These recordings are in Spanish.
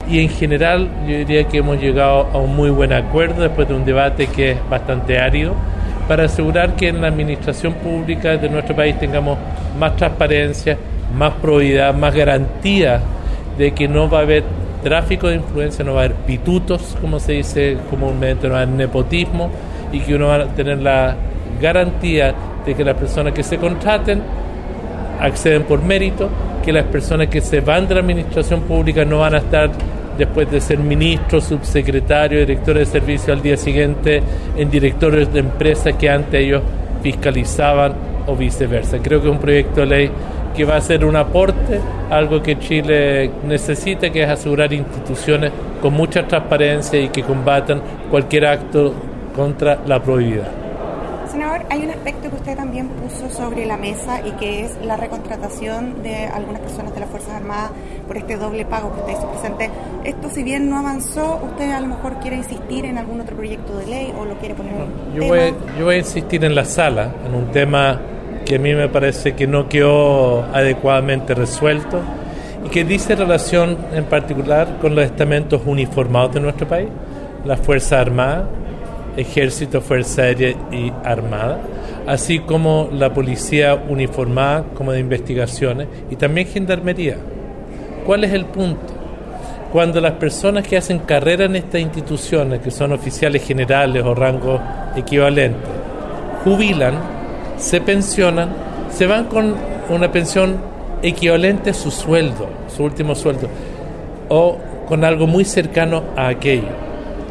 y en general yo diría que hemos llegado a un muy buen acuerdo después de un debate que es bastante árido, para asegurar que en la administración pública de nuestro país tengamos más transparencia, más probidad, más garantía de que no va a haber tráfico de influencia, no va a haber pitutos, como se dice comúnmente, no va a haber nepotismo, y que uno va a tener la garantía de que las personas que se contraten acceden por mérito, que las personas que se van de la administración pública no van a estar después de ser ministros, subsecretarios, directores de servicio al día siguiente en directorios de empresas que antes ellos fiscalizaban o viceversa. Creo que es un proyecto de ley que va a ser un aporte, algo que Chile necesita, que es asegurar instituciones con mucha transparencia y que combatan cualquier acto contra la probidad. Senador, hay un aspecto que usted también puso sobre la mesa y que es la recontratación de algunas personas de las Fuerzas Armadas por este doble pago que usted hizo presente. Esto, si bien no avanzó, ¿usted a lo mejor quiere insistir en algún otro proyecto de ley o lo quiere poner en yo voy a insistir en la sala, en un tema que a mí me parece que no quedó adecuadamente resuelto y que dice relación en particular con los estamentos uniformados de nuestro país, las Fuerzas Armadas, Ejército, Fuerza Aérea y Armada, así como la Policía uniformada como de investigaciones y también Gendarmería. ¿Cuál es el punto? Cuando las personas que hacen carrera en estas instituciones, que son oficiales generales o rangos equivalentes, jubilan, se pensionan, se van con una pensión equivalente a su sueldo, su último sueldo, o con algo muy cercano a aquello.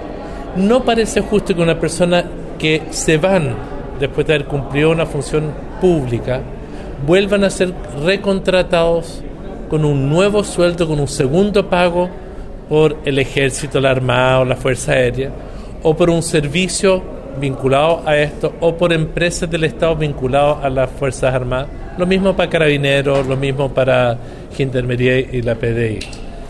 No parece justo que una persona que se van después de haber cumplido una función pública vuelvan a ser recontratados con un nuevo sueldo, con un segundo pago por el Ejército, la Armada o la Fuerza Aérea, o por un servicio vinculado a esto, o por empresas del Estado vinculadas a las Fuerzas Armadas. Lo mismo para Carabineros, lo mismo para Gendarmería y la PDI.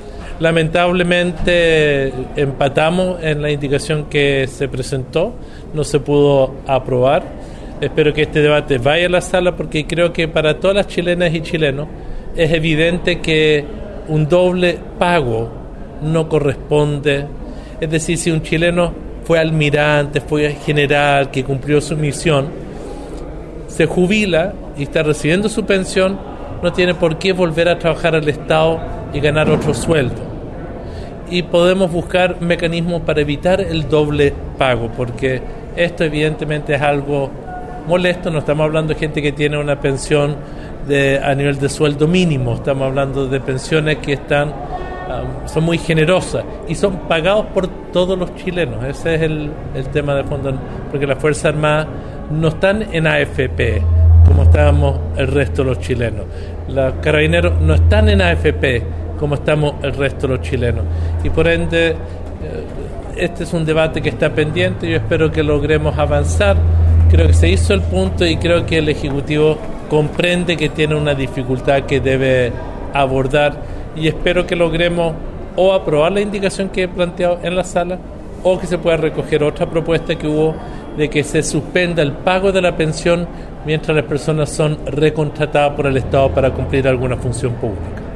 Lamentablemente empatamos en la indicación que se presentó, no se pudo aprobar. Espero que este debate vaya a la sala porque creo que para todas las chilenas y chilenos es evidente que un doble pago no corresponde. Es decir, si un chileno fue almirante, fue general, que cumplió su misión, se jubila y está recibiendo su pensión, no tiene por qué volver a trabajar al Estado y ganar otro sueldo. Y podemos buscar mecanismos para evitar el doble pago, porque esto evidentemente es algo molesto. No estamos hablando de gente que tiene una pensión a nivel de sueldo mínimo, estamos hablando de pensiones que son muy generosas y son pagados por todos los chilenos. Ese es el tema de fondo, porque las Fuerzas Armadas no están en AFP como estábamos el resto de los chilenos. Los Carabineros no están en AFP como estamos el resto de los chilenos. Y por ende, este es un debate que está pendiente. Yo espero que logremos avanzar. Creo que se hizo el punto y creo que el Ejecutivo comprende que tiene una dificultad que debe abordar, y espero que logremos o aprobar la indicación que he planteado en la sala o que se pueda recoger otra propuesta que hubo de que se suspenda el pago de la pensión mientras las personas son recontratadas por el Estado para cumplir alguna función pública.